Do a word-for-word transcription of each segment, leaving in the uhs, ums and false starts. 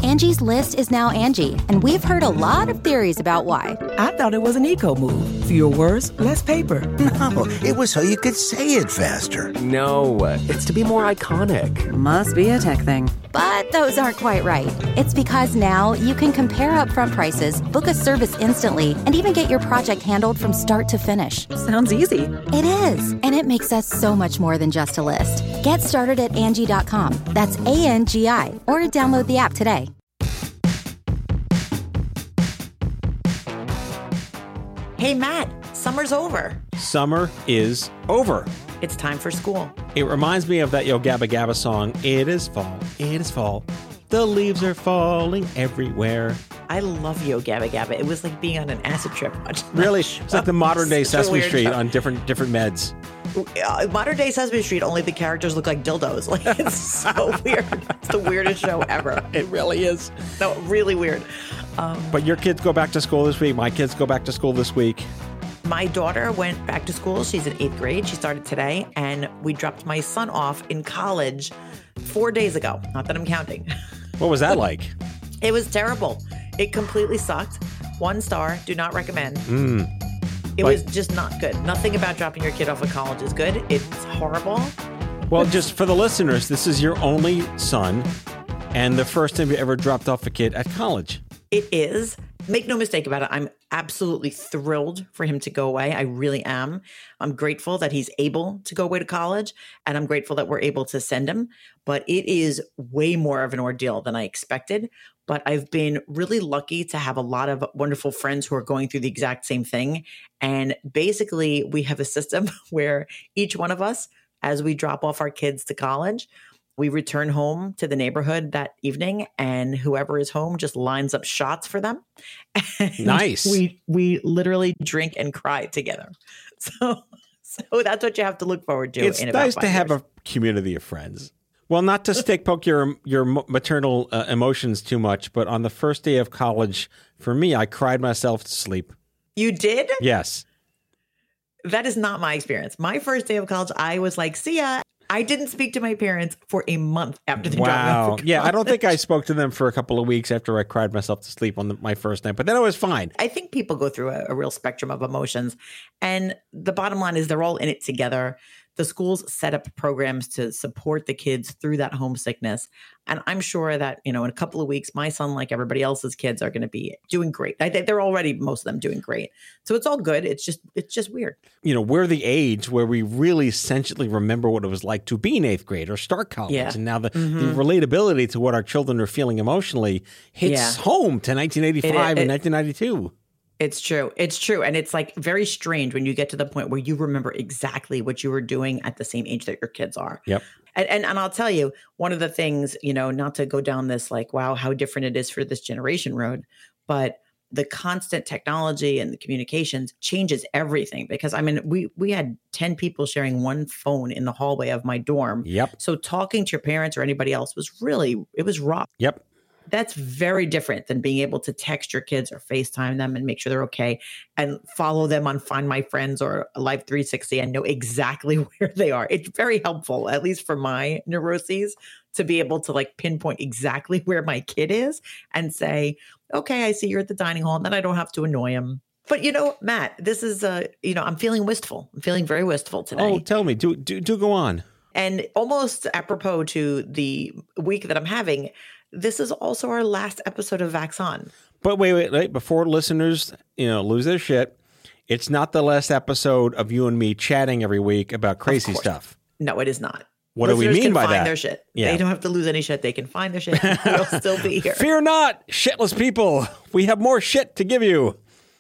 Angie's List is now Angie, and we've heard a lot of theories about why. I thought it was an eco move. Fewer words, less paper. No, it was so you could say it faster. No, it's to be more iconic. Must be a tech thing. But those aren't quite right. It's because now you can compare upfront prices, book a service instantly, and even get your project handled from start to finish. Sounds easy. It is, and it makes us so much more than just a list. Get started at Angie dot com. That's A N G I, or download the app today. Hey, Matt, summer's over. Summer is over. It's time for school. It reminds me of that Yo Gabba Gabba song, It is fall, it is fall. The leaves are falling everywhere. I love Yo Gabba Gabba. It was like being on an acid trip. Really? It's like the modern day Such a Sesame weird Street show. on different different meds. Uh, modern day Sesame Street, only the characters look like dildos. Like, it's so weird. It's the weirdest show ever. It really is. No, really weird. Um, But your kids go back to school this week. My kids go back to school this week. My daughter went back to school. She's in eighth grade. She started today, and we dropped my son off in college four days ago. Not that I'm counting. What was that like? It was terrible. It completely sucked. One star. Do not recommend. Mm. It Like- was just not good. Nothing about dropping your kid off at college is good. It's horrible. Well, just for the listeners, this is your only son and the first time you ever dropped off a kid at college. It is. Make no mistake about it. I'm absolutely thrilled for him to go away. I really am. I'm grateful that he's able to go away to college, and I'm grateful that we're able to send him. But it is way more of an ordeal than I expected. But I've been really lucky to have a lot of wonderful friends who are going through the exact same thing. And basically, we have a system where each one of us, as we drop off our kids to college, we return home to the neighborhood that evening, and whoever is home just lines up shots for them. And Nice. We we literally drink and cry together. So so that's what you have to look forward to. It's in about nice to five have years. a community of friends. Well, not to stick poke your your maternal uh, emotions too much, but on the first day of college, for me, I cried myself to sleep. You did? Yes. That is not my experience. My first day of college, I was like, see ya. I didn't speak to my parents for a month after they dropped me Wow. off for Yeah, I don't think I college. spoke to them for a couple of weeks after I cried myself to sleep on the, my first night, but then it was fine. I think people go through a, a real spectrum of emotions. And the bottom line is they're all in it together. The schools set up programs to support the kids through that homesickness. And I'm sure that, you know, in a couple of weeks, my son, like everybody else's kids, are going to be doing great. I think they're already, most of them, doing great. So it's all good. It's just, it's just weird. You know, we're the age where we really essentially remember what it was like to be in eighth grade or start college. Yeah. And now the, Mhm. the relatability to what our children are feeling emotionally hits Yeah. home to nineteen eighty-five It- it- and nineteen ninety-two. It's true. It's true. And it's like very strange when you get to the point where you remember exactly what you were doing at the same age that your kids are. Yep. And, and and I'll tell you, one of the things, you know, not to go down this like, wow, how different it is for this generation road, but the constant technology and the communications changes everything. Because I mean, we we had ten people sharing one phone in the hallway of my dorm. Yep. So talking to your parents or anybody else was really, it was rough. Yep. That's very different than being able to text your kids or FaceTime them and make sure they're okay and follow them on Find My Friends or Live three sixty and know exactly where they are. It's very helpful, at least for my neuroses, to be able to like pinpoint exactly where my kid is and say, okay, I see you're at the dining hall, and then I don't have to annoy him. But you know, Matt, this is, uh, you know, I'm feeling wistful. I'm feeling very wistful today. Oh, tell me, do, do, do go on. And almost apropos to the week that I'm having, this is also our last episode of Vax On. But wait, wait, wait, before listeners, you know, lose their shit, it's not the last episode of you and me chatting every week about crazy stuff. No, it is not. What do we Listeners mean can by find that? Their shit. Yeah. They don't have to lose any shit. They can find their shit. It'll still be here. Fear not, shitless people. We have more shit to give you.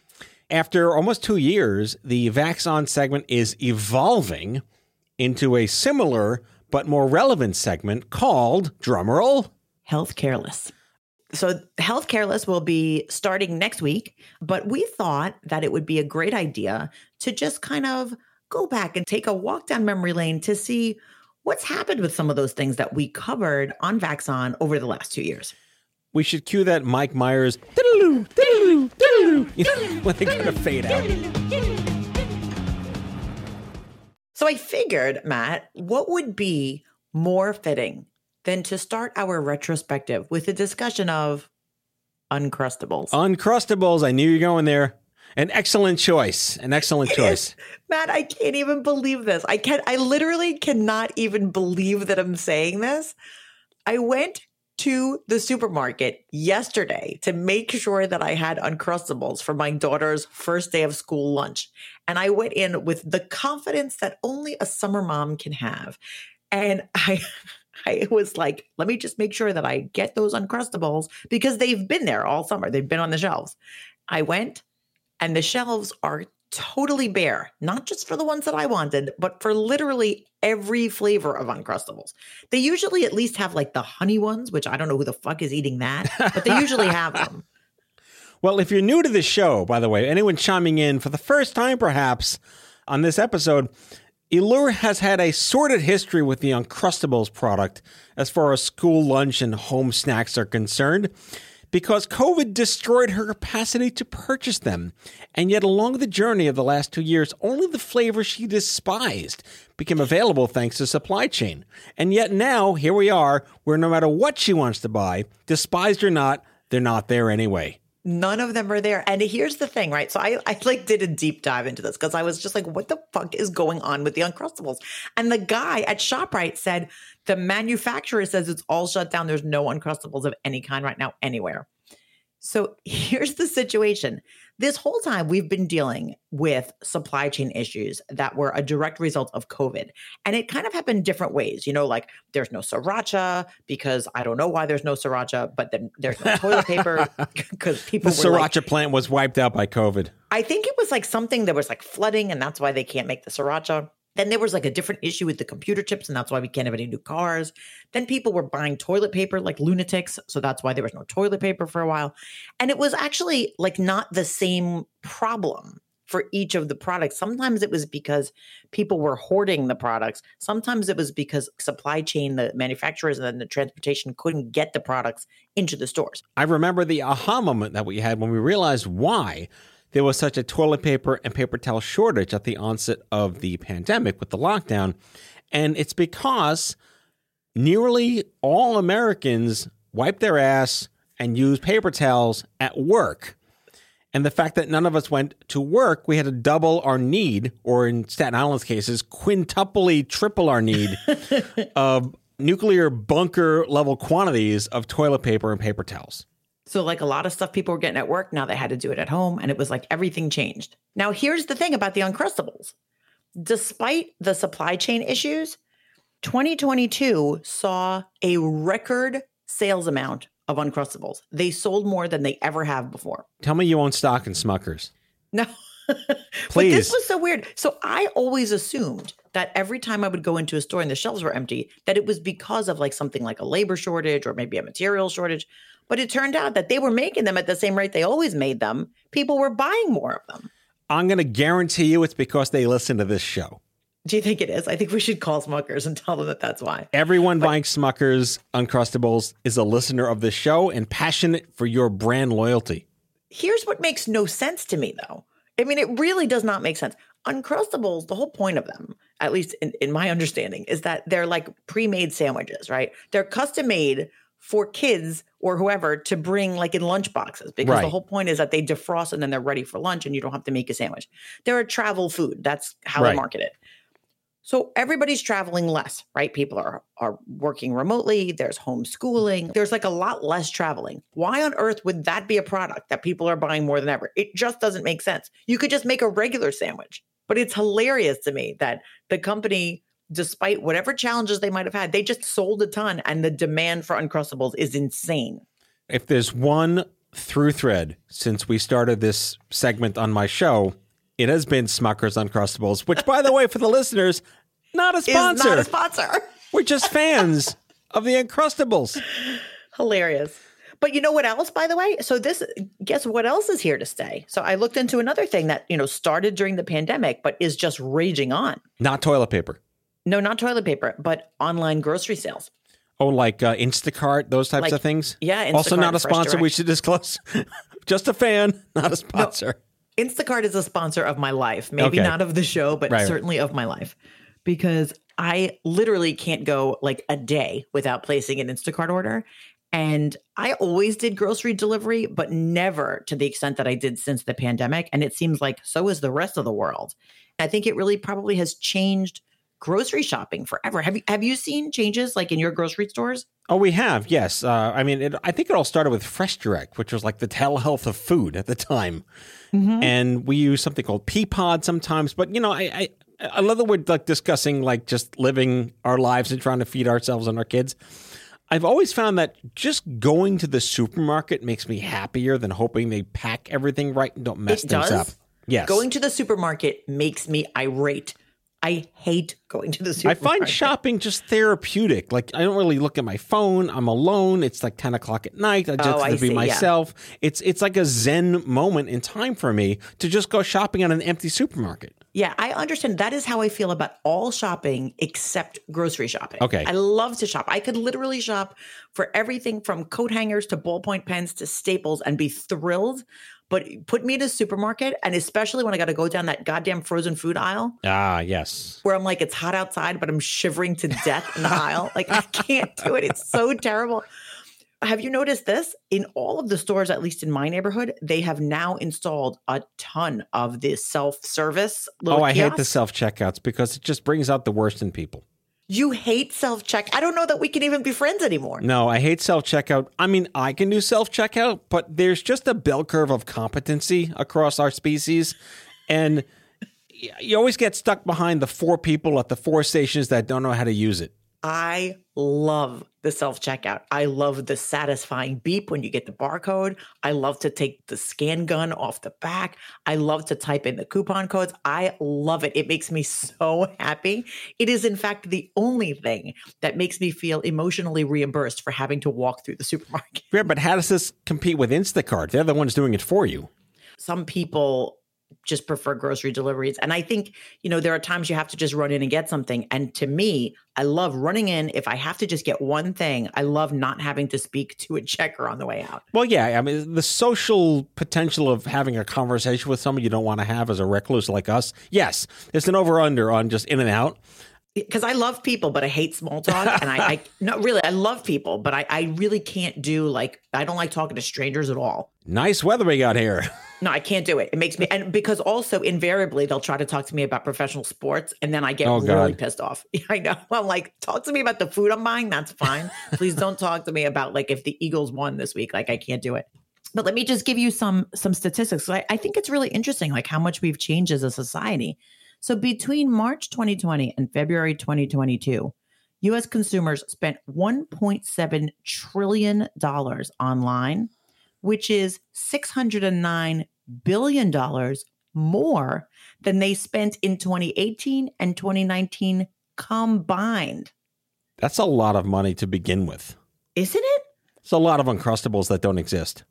After almost two years, the Vax On segment is evolving into a similar but more relevant segment called, drumroll, Health Careless. So Health Careless will be starting next week, but we thought that it would be a great idea to just kind of go back and take a walk down memory lane to see what's happened with some of those things that we covered on Vax On over the last two years. We should cue that Mike Myers, diddle-oo, diddle-oo, diddle-oo, you know, when they're going to fade out. So I figured, Matt, what would be more fitting than to start our retrospective with a discussion of Uncrustables. Uncrustables. I knew you were going there. An excellent choice. An excellent choice. Matt, I can't even believe this. I can't, I literally cannot even believe that I'm saying this. I went to the supermarket yesterday to make sure that I had Uncrustables for my daughter's first day of school lunch. And I went in with the confidence that only a summer mom can have. And I, I was like, let me just make sure that I get those Uncrustables because they've been there all summer. They've been on the shelves. I went and the shelves are totally bare, not just for the ones that I wanted, but for literally every flavor of Uncrustables. They usually at least have like the honey ones, which I don't know who the fuck is eating that, but they usually have them. Well, if you're new to the show, by the way, anyone chiming in for the first time perhaps on this episode, Allure has had a sordid history with the Uncrustables product as far as school lunch and home snacks are concerned, because COVID destroyed her capacity to purchase them. And yet along the journey of the last two years, only the flavor she despised became available thanks to supply chain. And yet now, here we are, where no matter what she wants to buy, despised or not, they're not there anyway. None of them are there. And here's the thing, right? So I, I like did a deep dive into this because I was just like, what the fuck is going on with the Uncrustables? And the guy at ShopRite said, the manufacturer says it's all shut down. There's no Uncrustables of any kind right now anywhere. So here's the situation. This whole time we've been dealing with supply chain issues that were a direct result of COVID. And it kind of happened different ways. You know, like there's no sriracha because I don't know why there's no sriracha, but then there's no toilet paper because people The were sriracha like, plant was wiped out by COVID. I think it was like something that was like flooding and that's why they can't make the sriracha. Then there was like a different issue with the computer chips, and that's why we can't have any new cars. Then people were buying toilet paper like lunatics, so that's why there was no toilet paper for a while. And it was actually like not the same problem for each of the products. Sometimes it was because people were hoarding the products. Sometimes it was because supply chain, the manufacturers and then the transportation couldn't get the products into the stores. I remember the aha moment that we had when we realized why there was such a toilet paper and paper towel shortage at the onset of the pandemic with the lockdown. And it's because nearly all Americans wipe their ass and use paper towels at work. And the fact that none of us went to work, we had to double our need, or in Staten Island's cases, quintuply triple our need of nuclear bunker level quantities of toilet paper and paper towels. So like a lot of stuff people were getting at work, now they had to do it at home. And it was like everything changed. Now, here's the thing about the Uncrustables. Despite the supply chain issues, twenty twenty-two saw a record sales amount of Uncrustables. They sold more than they ever have before. Tell me you own stock in Smuckers. No. Please. But this was so weird. So I always assumed that every time I would go into a store and the shelves were empty, that it was because of like something like a labor shortage or maybe a material shortage. But it turned out that they were making them at the same rate they always made them. People were buying more of them. I'm going to guarantee you it's because they listen to this show. Do you think it is? I think we should call Smuckers and tell them that that's why. Everyone but, buying Smuckers Uncrustables is a listener of this show and passionate for your brand loyalty. Here's what makes no sense to me, though. I mean, it really does not make sense. Uncrustables, the whole point of them, at least in, in my understanding, is that they're like pre-made sandwiches, right? They're custom made for kids or whoever to bring like in lunch boxes, because right. the whole point is that they defrost and then they're ready for lunch and you don't have to make a sandwich. They're a travel food. That's how right. they market it. So everybody's traveling less, right? People are are working remotely. There's homeschooling. There's like a lot less traveling. Why on earth would that be a product that people are buying more than ever? It just doesn't make sense. You could just make a regular sandwich. But it's hilarious to me that the company, despite whatever challenges they might have had, they just sold a ton, and the demand for Uncrustables is insane. If there's one through thread since we started this segment on my show, it has been Smuckers Uncrustables, which, by the way, for the listeners, not a sponsor. Is not a sponsor. We're just fans of the Uncrustables. Hilarious. But you know what else, by the way? So this, guess what else is here to stay? So I looked into another thing that, you know, started during the pandemic, but is just raging on. Not toilet paper. No, not toilet paper, but online grocery sales. Oh, like uh, Instacart, those types like, of things? Yeah. Instacart, also not a sponsor, Direct. We should disclose. Just a fan, not a sponsor. No, Instacart is a sponsor of my life. Maybe okay. not of the show, but right, certainly right. of my life. Because I literally can't go like a day without placing an Instacart order. And I always did grocery delivery, but never to the extent that I did since the pandemic. And it seems like so is the rest of the world. I think it really probably has changed grocery shopping forever. Have you have you seen changes like in your grocery stores? Oh, we have, yes. Uh, I mean, it, I think it all started with Fresh Direct, which was like the telehealth of food at the time. Mm-hmm. And we use something called Peapod sometimes. But, you know, I, I, I love that we're like discussing like just living our lives and trying to feed ourselves and our kids. I've always found that just going to the supermarket makes me happier than hoping they pack everything right and don't mess it things does? up. Yes. Going to the supermarket makes me irate. I hate going to the supermarket. I find shopping just therapeutic. Like, I don't really look at my phone. I'm alone. It's like ten o'clock at night. I just oh, have to I be see, myself. Yeah. It's it's like a zen moment in time for me to just go shopping at an empty supermarket. Yeah, I understand. That is how I feel about all shopping except grocery shopping. Okay. I love to shop. I could literally shop for everything from coat hangers to ballpoint pens to staples and be thrilled. But put me in a supermarket, and especially when I got to go down that goddamn frozen food aisle. Ah, yes. Where I'm like, it's hot outside, but I'm shivering to death in the aisle. Like, I can't do it. It's so terrible. Have you noticed this? In all of the stores, at least in my neighborhood, they have now installed a ton of this self-service little Oh, I hate kiosks. the self-checkouts because it just brings out the worst in people. You hate self-check. I don't know that we can even be friends anymore. No, I hate self-checkout. I mean, I can do self-checkout, but there's just a bell curve of competency across our species. And you always get stuck behind the four people at the four stations that don't know how to use it. I love the self-checkout. I love the satisfying beep when you get the barcode. I love to take the scan gun off the back. I love to type in the coupon codes. I love it. It makes me so happy. It is, in fact, the only thing that makes me feel emotionally reimbursed for having to walk through the supermarket. Yeah, but how does this compete with Instacart? They're the ones doing it for you. Some people just prefer grocery deliveries. And I think, you know, there are times you have to just run in and get something. And to me, I love running in. If I have to just get one thing, I love not having to speak to a checker on the way out. Well, yeah. I mean, the social potential of having a conversation with someone you don't want to have as a recluse like us. Yes. There's an over-under on just in and out. Because I love people, but I hate small talk. And I, I no, really, I love people, but I, I really can't do like, I don't like talking to strangers at all. Nice weather we got here. No, I can't do it. It makes me, and because also invariably they'll try to talk to me about professional sports and then I get Oh, really God. pissed off. I know. I'm like, talk to me about the food I'm buying. That's fine. Please don't talk to me about like if the Eagles won this week. Like I can't do it. But let me just give you some, some statistics. So I, I think it's really interesting, like how much we've changed as a society. So between March twenty twenty and February twenty twenty-two, U S consumers spent one point seven trillion dollars online, which is six hundred nine billion dollars more than they spent in twenty eighteen and twenty nineteen combined. That's a lot of money to begin with. Isn't it? It's a lot of Uncrustables that don't exist.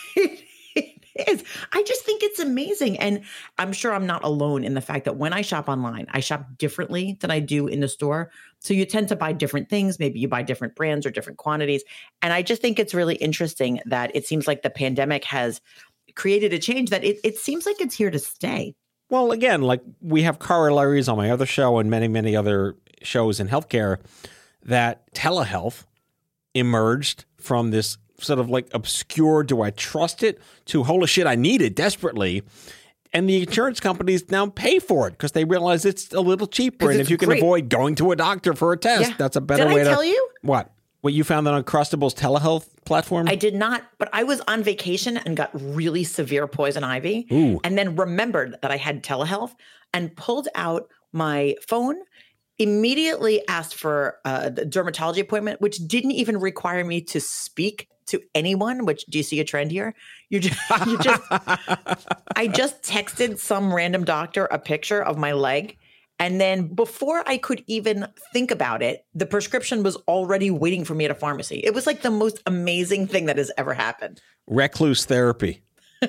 It is. I just think it's amazing. And I'm sure I'm not alone in the fact that when I shop online, I shop differently than I do in the store. So you tend to buy different things. Maybe you buy different brands or different quantities. And I just think it's really interesting that it seems like the pandemic has created a change that it, it seems like it's here to stay. Well, again, like we have corollaries on my other show and many, many other shows in healthcare that telehealth emerged from this sort of like obscure, do I trust it, to holy shit, I need it desperately. And the insurance companies now pay for it because they realize it's a little cheaper. And if you can great. avoid going to a doctor for a test, Yeah. that's a better Did way I to. tell you? What? What you found on Uncrustables telehealth platform? I did not, but I was on vacation and got really severe poison ivy. Ooh. And then remembered that I had telehealth and pulled out my phone, immediately asked for a dermatology appointment, which didn't even require me to speak to anyone, which do you see a trend here? You just, you just, I just texted some random doctor a picture of my leg. And then before I could even think about it, the prescription was already waiting for me at a pharmacy. It was like the most amazing thing that has ever happened. Recluse therapy.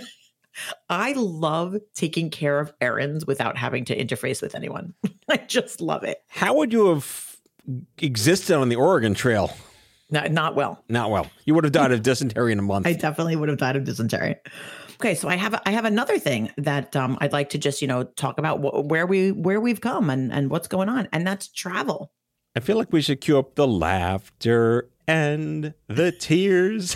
I love taking care of errands without having to interface with anyone. I just love it. How would you have existed on the Oregon Trail? Not, not well. Not well. You would have died of dysentery in a month. I definitely would have died of dysentery. Okay, so I have I have another thing that um, I'd like to just you know talk about wh- where we where we've come and and what's going on, and that's travel. I feel like we should cue up the laughter and the tears,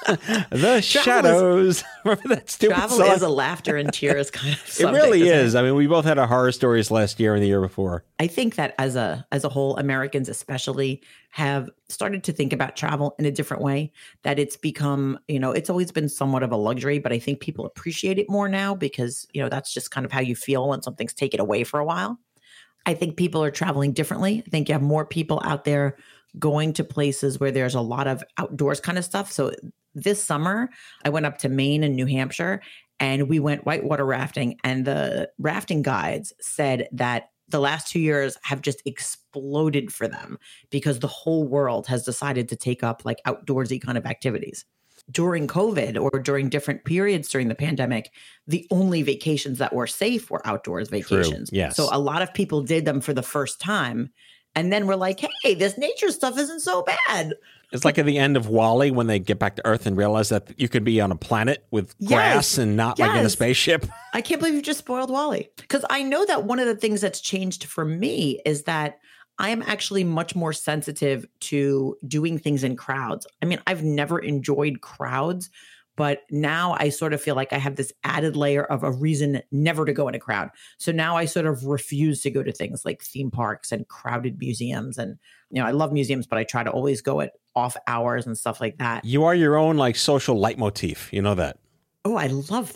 the shadows. Remember that stupid Travel song? is a laughter and tears kind of It subject. really isn't is. it? I mean, we both had our horror stories last year and the year before. I think that as a as a whole, Americans especially have started to think about travel in a different way. That it's become, you know, it's always been somewhat of a luxury, but I think people appreciate it more now because, you know, that's just kind of how you feel when something's taken away for a while. I think people are traveling differently. I think you have more people out there going to places where there's a lot of outdoors kind of stuff. So this summer, I went up to Maine and New Hampshire and we went whitewater rafting. And the rafting guides said that the last two years have just exploded for them because the whole world has decided to take up like outdoorsy kind of activities. During COVID or during different periods during the pandemic, the only vacations that were safe were outdoors vacations. True. Yes. So a lot of people did them for the first time. And then we're like, hey, this nature stuff isn't so bad. It's like at the end of WALL-E when they get back to Earth and realize that you could be on a planet with Yes. grass and not like in a Yes. spaceship. I can't believe you just spoiled WALL-E. Because I know that one of the things that's changed for me is that I am actually much more sensitive to doing things in crowds. I mean, I've never enjoyed crowds, but now I sort of feel like I have this added layer of a reason never to go in a crowd. So now I sort of refuse to go to things like theme parks and crowded museums. And, you know, I love museums, but I try to always go at off hours and stuff like that. You are your own like social leitmotif. You know that. Oh, I love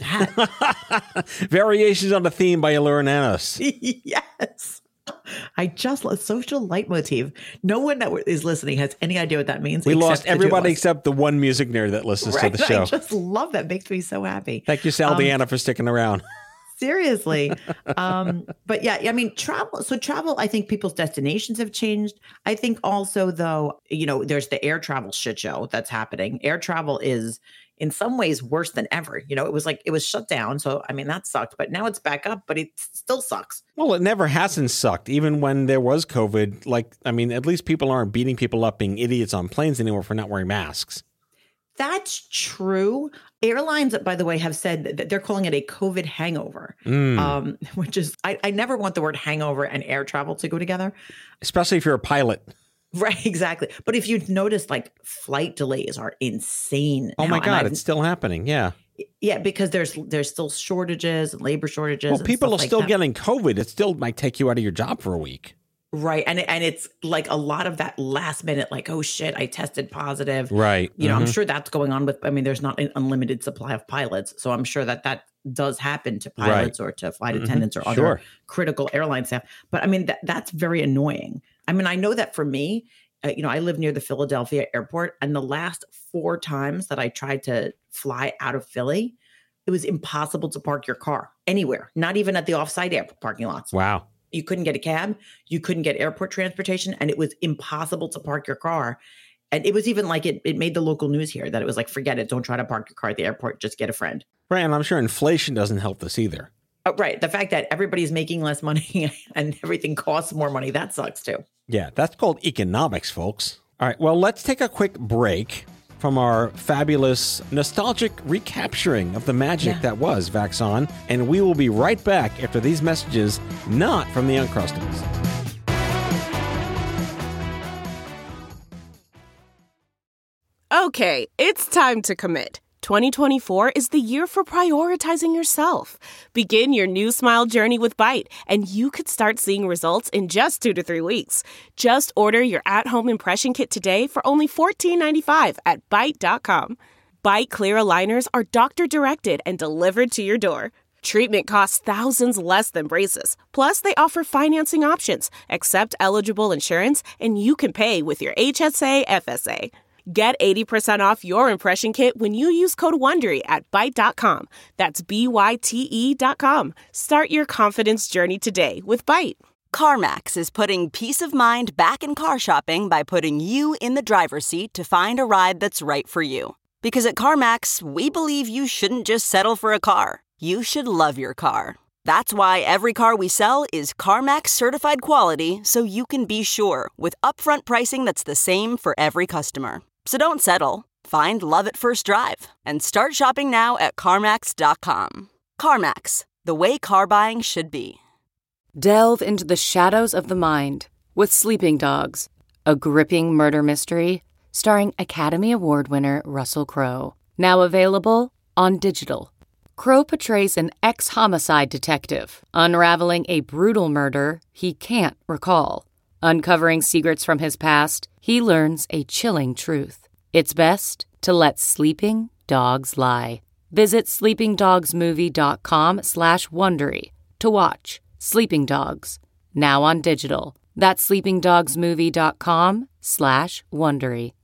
that. Variations on the theme by Allure Nanos. Yes. I just love social leitmotif. No one that is listening has any idea what that means. We except lost the two of everybody us. except the one music nerd that listens Right? to the show. I just love that. Makes me so happy. Thank you, Sal Um, Deanna, for sticking around. Seriously. Um, but yeah, I mean, travel. So travel, I think people's destinations have changed. I think also, though, you know, there's the air travel shit show that's happening. Air travel is in some ways worse than ever. You know, it was like, it was shut down. So, I mean, that sucked, but now it's back up, but it still sucks. Well, it never hasn't sucked. Even when there was COVID, like, I mean, at least people aren't beating people up being idiots on planes anymore for not wearing masks. That's true. Airlines, by the way, have said that they're calling it a COVID hangover, Mm. um, which is, I, I never want the word hangover and air travel to go together. Especially if you're a pilot. Right, exactly. But if you've noticed, like flight delays are insane. Oh now, my and God, I've- it's still happening. Yeah. yeah, because there's there's still shortages and labor shortages. Well, and people stuff are like still that. getting COVID. It still might take you out of your job for a week. Right. And and it's like a lot of that last minute, like, oh shit, I tested positive. Right. You know, I'm Mhm. sure that's going on with, I mean, there's not an unlimited supply of pilots. So I'm sure that that does happen to pilots or to flight Mhm. attendants or other Sure. critical airline staff. But I mean, that, that's very annoying. I mean, I know that for me, uh, you know, I live near the Philadelphia airport, and the last four times that I tried to fly out of Philly, it was impossible to park your car anywhere, not even at the offsite airport parking lots. Wow. You couldn't get a cab, you couldn't get airport transportation, and it was impossible to park your car. And it was even like it, it made the local news here that it was like, forget it, don't try to park your car at the airport, just get a friend. Right. And I'm sure inflation doesn't help this either. Oh, right. The fact that everybody's making less money and everything costs more money, that sucks too. Yeah, that's called economics, folks. All right, well, let's take a quick break from our fabulous nostalgic recapturing of the magic Yeah. that was Vaxon, and we will be right back after these messages, not from the Uncrustables. Okay, it's time to commit. twenty twenty-four is the year for prioritizing yourself. Begin your new smile journey with Byte, and you could start seeing results in just two to three weeks. Just order your at-home impression kit today for only fourteen ninety-five at byte dot com. Byte clear aligners are doctor-directed and delivered to your door. Treatment costs thousands less than braces. Plus, they offer financing options, accept eligible insurance, and you can pay with your H S A F S A. Get eighty percent off your impression kit when you use code WONDERY at byte dot com. That's B Y T E dot com. Start your confidence journey today with Byte. CarMax is putting peace of mind back in car shopping by putting you in the driver's seat to find a ride that's right for you. Because at CarMax, we believe you shouldn't just settle for a car. You should love your car. That's why every car we sell is CarMax certified quality, so you can be sure with upfront pricing that's the same for every customer. So don't settle. Find love at first drive and start shopping now at CarMax dot com. CarMax, the way car buying should be. Delve into the shadows of the mind with Sleeping Dogs, a gripping murder mystery starring Academy Award winner Russell Crowe. Now available on digital. Crowe portrays an ex-homicide detective unraveling a brutal murder he can't recall. Uncovering secrets from his past, he learns a chilling truth. It's best to let sleeping dogs lie. Visit sleepingdogsmovie.com slash Wondery to watch Sleeping Dogs, now on digital. That's sleepingdogsmovie.com slash Wondery.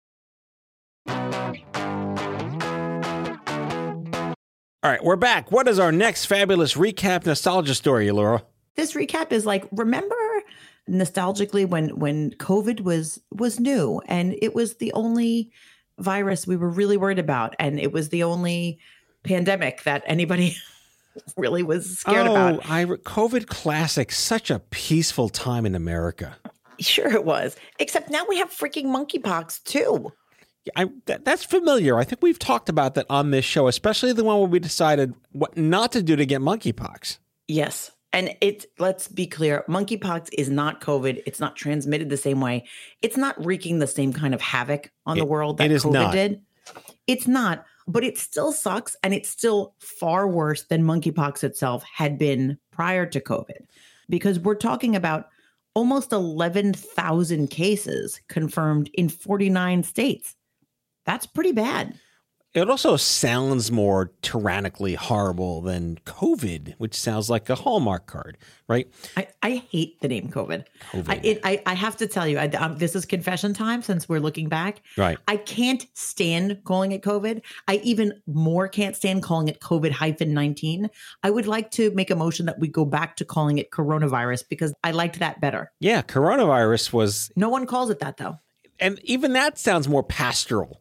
All right, we're back. What is our next fabulous recap nostalgia story, Laura? This recap is like, remember nostalgically when when COVID was was new and it was the only virus we were really worried about, and it was the only pandemic that anybody really was scared oh, about. I, COVID classic, such a peaceful time in America. Sure it was. Except now we have freaking monkeypox too. I, that, that's familiar. I think we've talked about that on this show, especially the one where we decided what not to do to get monkeypox. Yes. And it, let's be clear, monkeypox is not COVID. It's not transmitted the same way. It's not wreaking the same kind of havoc on it, the world that it is COVID not. did. It's not, but it still sucks. And it's still far worse than monkeypox itself had been prior to COVID, because we're talking about almost eleven thousand cases confirmed in forty-nine states. That's pretty bad. It also sounds more tyrannically horrible than COVID, which sounds like a Hallmark card, right? I, I hate the name COVID. COVID. I, it, I, I have to tell you, I, um, this is confession time since we're looking back. Right. I can't stand calling it COVID. I even more can't stand calling it COVID nineteen. I would like to make a motion that we go back to calling it coronavirus because I liked that better. Yeah, coronavirus was... No one calls it that, though. And even that sounds more pastoral.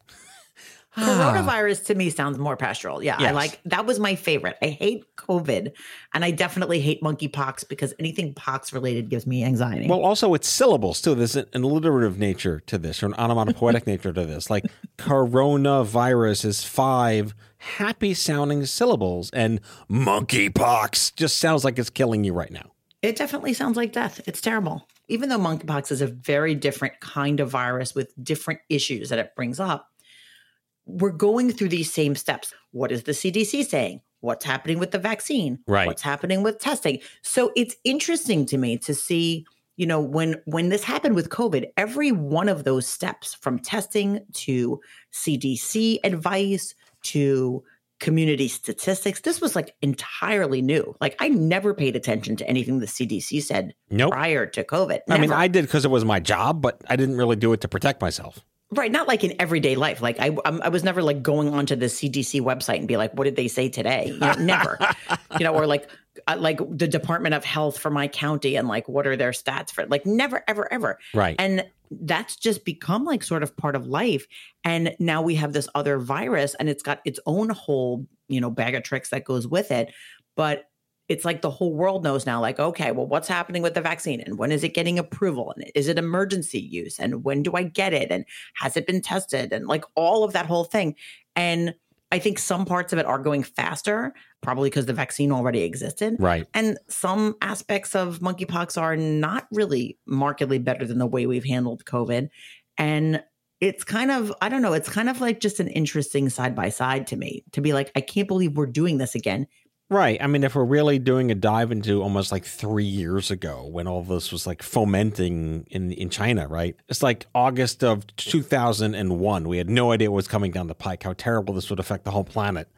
Coronavirus to me sounds more pastoral. Yeah, Yes. I like that was my favorite. I hate COVID, and I definitely hate monkeypox because anything pox related gives me anxiety. Well, also it's syllables too. There's an alliterative nature to this, or an onomatopoetic nature to this. Like coronavirus is five happy sounding syllables, and monkeypox just sounds like it's killing you right now. It definitely sounds like death. It's terrible. Even though monkeypox is a very different kind of virus with different issues that it brings up, we're going through these same steps. What is the C D C saying? What's happening with the vaccine? Right. What's happening with testing? So it's interesting to me to see, you know, when when this happened with COVID, every one of those steps from testing to C D C advice to community statistics, this was like entirely new. Like I never paid attention to anything the C D C said Nope. prior to COVID. I mean, Never. I did because it was my job, but I didn't really do it to protect myself. Right. Not like in everyday life. Like I, I'm, I was never like going onto the C D C website and be like, what did they say today? You know, never, you know, or like, uh, like the Department of Health for my county and like, what are their stats for it? Like never, ever, ever. Right. And that's just become like sort of part of life. And now we have this other virus and it's got its own whole, you know, bag of tricks that goes with it. But it's like the whole world knows now, like, okay, well, what's happening with the vaccine and when is it getting approval? And is it emergency use? And when do I get it? And has it been tested? And like all of that whole thing. And I think some parts of it are going faster, probably because the vaccine already existed. Right. And some aspects of monkeypox are not really markedly better than the way we've handled COVID. And it's kind of, I don't know, it's kind of like just an interesting side by side to me to be like, I can't believe we're doing this again. Right. I mean, if we're really doing a dive into almost like three years ago when all this was like fomenting in in China, right? It's like August of two thousand one. We had no idea what was coming down the pike, how terrible this would affect the whole planet.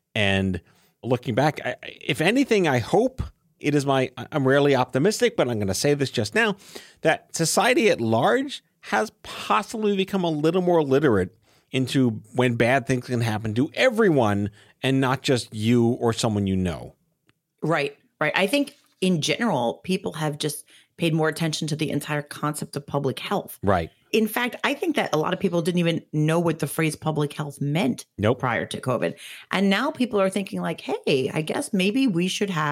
And looking back, I, if anything, I hope it is my, I'm rarely optimistic, but I'm going to say this just now, that society at large has possibly become a little more literate into when bad things can happen to everyone and not just you or someone you know. Right, right. I think in general, people have just paid more attention to the entire concept of public health. Right. In fact, I think that a lot of people didn't even know what the phrase public health meant Nope. prior to COVID. And now people are thinking like, hey, I guess maybe we should have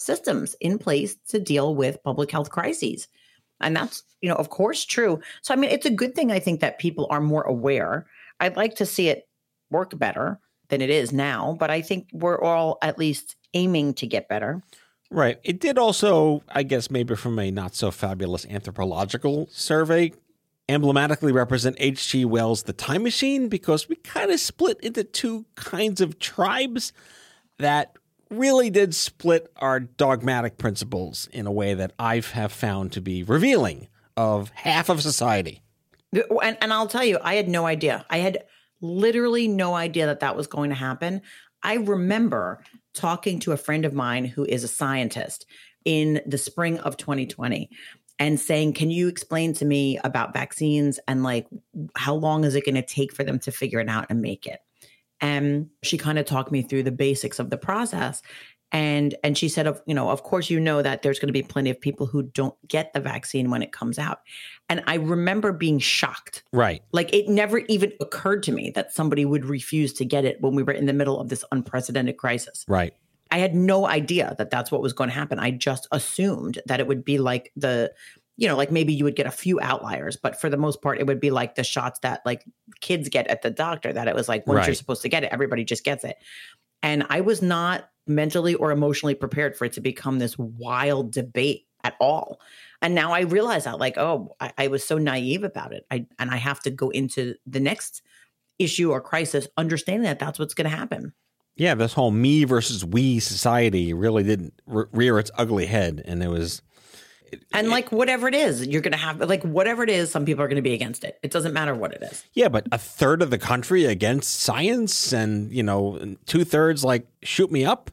systems in place to deal with public health crises. And that's, you know, of course, true. So, I mean, it's a good thing, I think, that people are more aware. I'd like to see it work better than it is now, but I think we're all at least aiming to get better. Right. It did also, I guess, maybe from a not so fabulous anthropological survey, emblematically represent H G Wells' The Time Machine, because we kind of split into two kinds of tribes that really did split our dogmatic principles in a way that I have found to be revealing of half of society. And, and I'll tell you, I had no idea. I had literally no idea that that was going to happen. I remember talking to a friend of mine who is a scientist in the spring of twenty twenty and saying, can you explain to me about vaccines and like, how long is it going to take for them to figure it out and make it? And she kind of talked me through the basics of the process. And and she said, of you know, of course, you know that there's going to be plenty of people who don't get the vaccine when it comes out. And I remember being shocked. Right. Like it never even occurred to me that somebody would refuse to get it when we were in the middle of this unprecedented crisis. Right. I had no idea that that's what was going to happen. I just assumed that it would be like the, you know, like maybe you would get a few outliers, but for the most part, it would be like the shots that like kids get at the doctor, that it was like, once Right. you're supposed to get it, everybody just gets it. And I was not mentally or emotionally prepared for it to become this wild debate at all. And now I realize that like, oh, I, I was so naive about it. I and I have to go into the next issue or crisis understanding that that's what's going to happen. Yeah, this whole me versus we society really didn't re- rear its ugly head. And it was... It, and it, like whatever it is, you're going to have, like whatever it is, some people are going to be against it. It doesn't matter what it is. Yeah, but a third of the country against science and, you know, two thirds like shoot me up.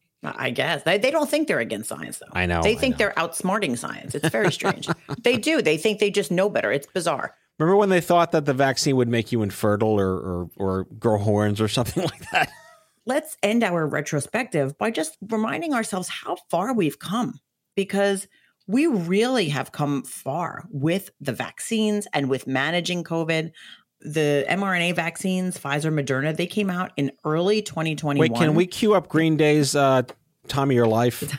I guess. They, they don't think they're against science, though. I know. They think know. they're outsmarting science. It's very strange. They do. They think they just know better. It's bizarre. Remember when they thought that the vaccine would make you infertile or, or, or grow horns or something like that? Let's end our retrospective by just reminding ourselves how far we've come, because we really have come far with the vaccines and with managing COVID. The mRNA vaccines, Pfizer, Moderna, they came out in early twenty twenty-one. Wait, can we cue up Green Day's uh, Time of Your Life?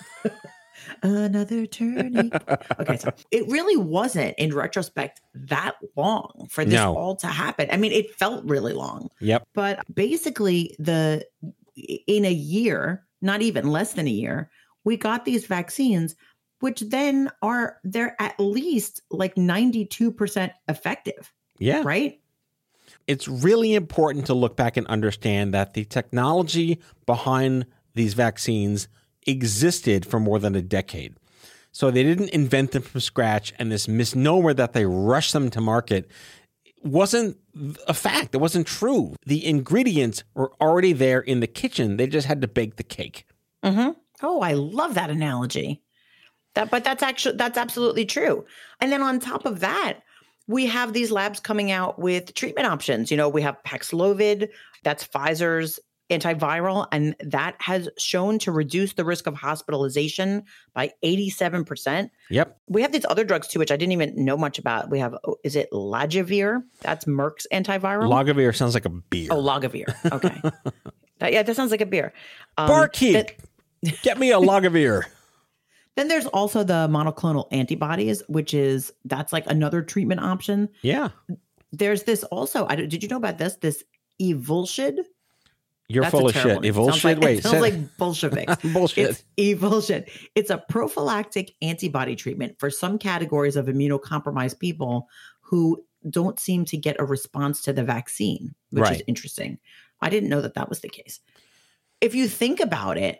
Another turning. Okay, so it really wasn't, in retrospect, that long for this No. all to happen. I mean, it felt really long. Yep. But basically, the in a year, not even less than a year, we got these vaccines, which then are, they're at least like ninety-two percent effective. Yeah. Right? It's really important to look back and understand that the technology behind these vaccines existed for more than a decade. So they didn't invent them from scratch, and this misnomer that they rushed them to market wasn't a fact. It wasn't true. The ingredients were already there in the kitchen. They just had to bake the cake. Mm-hmm. Oh, I love that analogy. That, but that's actually, that's absolutely true. And then on top of that, we have these labs coming out with treatment options. You know, we have Paxlovid, that's Pfizer's antiviral, and that has shown to reduce the risk of hospitalization by eighty-seven percent. Yep. We have these other drugs too, which I didn't even know much about. We have, is it Lagavir? That's Merck's antiviral. Lagavir sounds like a beer. Oh, Lagavir. Okay. that, yeah, that sounds like a beer. Um, Barkeep, that, get me a Lagavir. Then there's also the monoclonal antibodies, which is, that's like another treatment option. Yeah. There's this also, I, did you know about this? This Evolshid? You're That's full a of shit. terrible name. Evil Sounds shit? like- Wait. It sounds like Bolsheviks. Bullshit. It's Evolshid. It's a prophylactic antibody treatment for some categories of immunocompromised people who don't seem to get a response to the vaccine, which Right. is interesting. I didn't know that that was the case. If you think about it,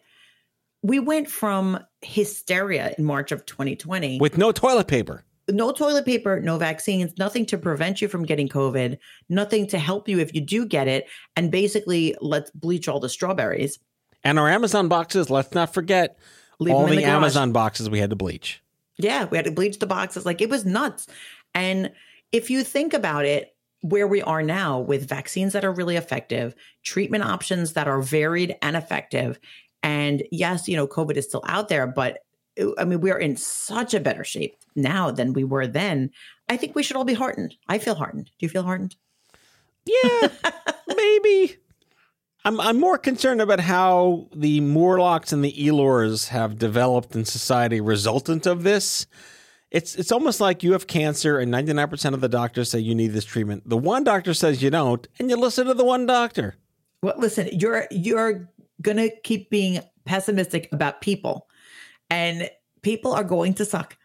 we went from hysteria in March of twenty twenty With no toilet paper. no toilet paper, no vaccines, nothing to prevent you from getting COVID, nothing to help you if you do get it. And basically, let's bleach all the strawberries. And our Amazon boxes, let's not forget Leave all them in the, the garage. Amazon boxes we had to bleach. Yeah, we had to bleach the boxes. Like, it was nuts. And if you think about it, where we are now with vaccines that are really effective, treatment options that are varied and effective. And yes, you know, COVID is still out there, but I mean, we're in such a better shape now than we were then. I think we should all be heartened. I feel heartened. Do you feel heartened? Yeah, maybe. I'm I'm more concerned about how the Morlocks and the Elors have developed in society resultant of this. It's it's almost like you have cancer and ninety-nine percent of the doctors say you need this treatment. The one doctor says you don't, and you listen to the one doctor. Well, listen, you're you're going to keep being pessimistic about people, and people are going to suck.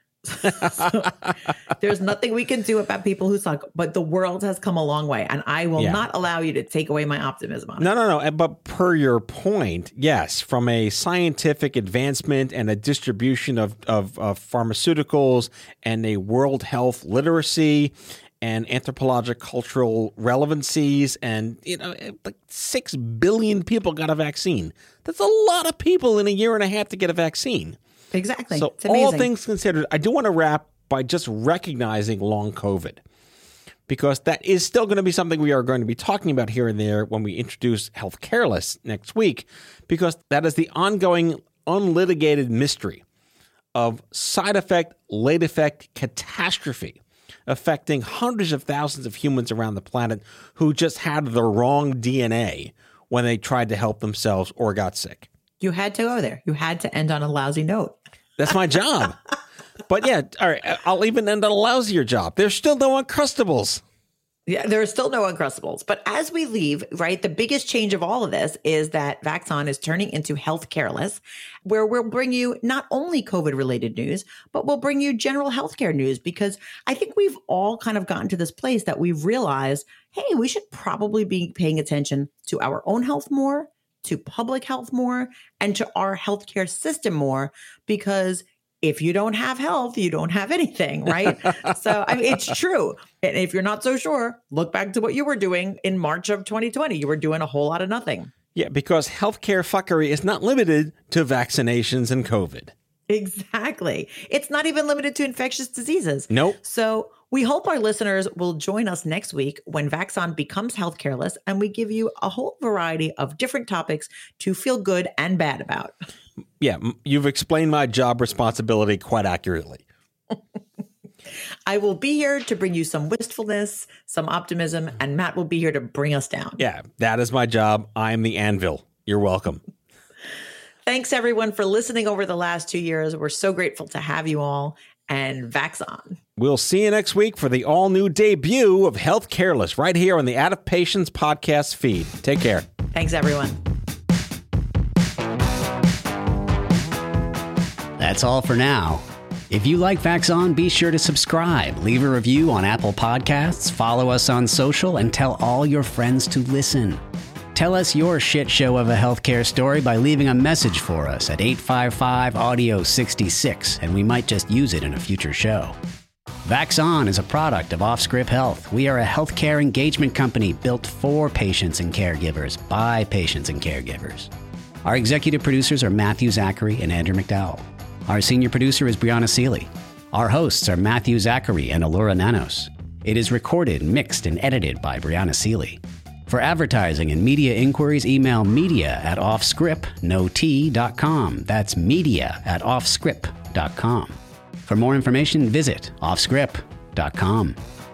So, there's nothing we can do about people who suck, but the world has come a long way, and I will yeah. not allow you to take away my optimism on no, it. No, no, no. But per your point, yes, from a scientific advancement and a distribution of, of, of pharmaceuticals and a world health literacy and anthropologic cultural relevancies, and you know, like six billion people got a vaccine. That's a lot of people in a year and a half to get a vaccine. Exactly. So all things considered, I do want to wrap by just recognizing long COVID, because that is still going to be something we are going to be talking about here and there when we introduce Health Careless next week, because that is the ongoing unlitigated mystery of side effect, late effect catastrophe affecting hundreds of thousands of humans around the planet who just had the wrong D N A when they tried to help themselves or got sick. You had to go there. You had to end on a lousy note. That's my job. But yeah, all right, I'll even end on a lousier job. There's still no Uncrustables. Yeah, there are still no Uncrustables. But as we leave, right, the biggest change of all of this is that Vaxon is turning into Health Careless, where we'll bring you not only COVID-related news, but we'll bring you general healthcare news, because I think we've all kind of gotten to this place that we've realized, hey, we should probably be paying attention to our own health more, to public health more, and to our healthcare system more, because if you don't have health, you don't have anything, right? So I mean, it's true. And if you're not so sure, look back to what you were doing in March of twenty twenty. You were doing a whole lot of nothing. Yeah, because healthcare fuckery is not limited to vaccinations and COVID. Exactly. It's not even limited to infectious diseases. Nope. So we hope our listeners will join us next week when Vaxon becomes Health Careless, and we give you a whole variety of different topics to feel good and bad about. Yeah, you've explained my job responsibility quite accurately. I will be here to bring you some wistfulness, some optimism, and Matt will be here to bring us down. Yeah, that is my job. I'm the anvil. You're welcome. Thanks, everyone, for listening over the last two years. We're so grateful to have you all, and Vaxon. We'll see you next week for the all-new debut of Health Careless right here on the Out of Patience podcast feed. Take care. Thanks, everyone. That's all for now. If you like Vaxon, be sure to subscribe, leave a review on Apple Podcasts, follow us on social, and tell all your friends to listen. Tell us your shit show of a healthcare story by leaving a message for us at eight five five, audio sixty-six, and we might just use it in a future show. Vaxon is a product of Offscript Health. We are a healthcare engagement company built for patients and caregivers by patients and caregivers. Our executive producers are Matthew Zachary and Andrew McDowell. Our senior producer is Brianna Seeley. Our hosts are Matthew Zachary and Allura Nanos. It is recorded, mixed, and edited by Brianna Seeley. For advertising and media inquiries, email media at offscript no t dot com. That's media at offscript dot com. For more information, visit offscript dot com.